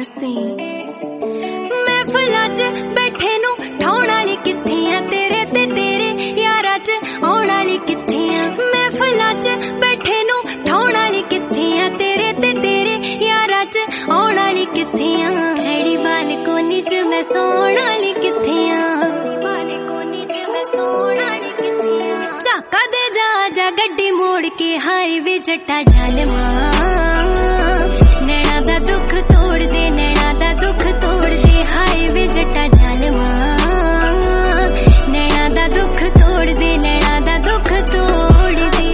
mercy महफिलां च बैठे नू ठाउण वाली कित्थे आ तेरे ते तेरे यारां च आउण वाली कित्थे आ महफिलां च बैठे नू ठाउण वाली कित्थे आ तेरे ते तेरे यारां च आउण वाली कित्थे आ खड़ी बालकोनी च मैं सोण वाली कित्थे आ बालकोनी च मैं सोण वाली कित्थे आ झाका दे जा गड्डी मोड़ के हाईवे जट्टा जालमा नैना दा दुख तोड़ दे नैना दा दुख तोड़ दे हाईवे जट्टा जालमा नैना दा दुख तोड़ दे नैना दा दुख तोड़ दे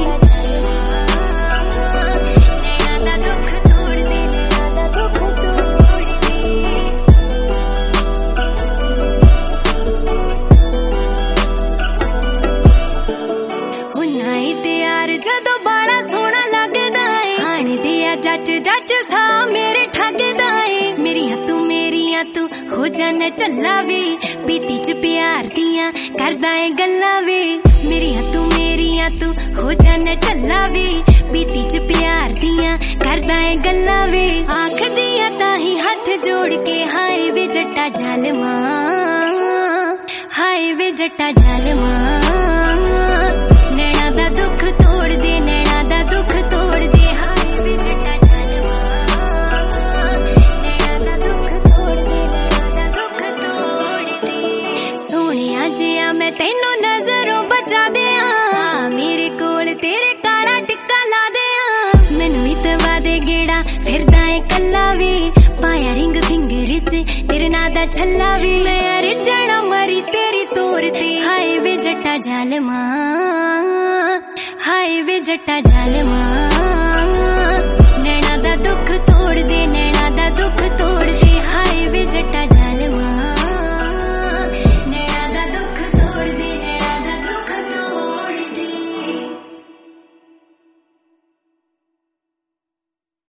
नैना दा दुख तोड़ दे नैना दा दुख तोड़ दे हुनाई ते यार जदों बाड़ा सोहना लगदा है हाण दिया जच जच सा मेरे ठगदा है मेरिया तू हो जाना चला वे पीती च प्यार दियां करदा है गल्लां वे मेरिया तू हो जाना चला वे पीती च प्यार दियां करदा है गल्लां वे आख दिया ताही हाथ जोड़ के हाय वे जट्टा जालमा हाय वे जट्टा जालमा नैना दा दुख तोड़ दे नैना दा दुख तोड़ दे हाय वे जट्टा जालमा नैना दा दुख तोड़ दे नैना दा दुख तोड़ दे सोहणिया जिया मैं तैनू नजरों बचा दिया मेरे कोल तेरे काला टिक्का ला दिया मैनू इतवा दे गेड़ा फिरदा है कल्ला वे पाया रिंग फिंगर च तेरे नां दा छल्ला वे मैं रिझणा मरी तेरी तोर ते हाय वे जट्टा जालमा हाय वे जट्टा जालमा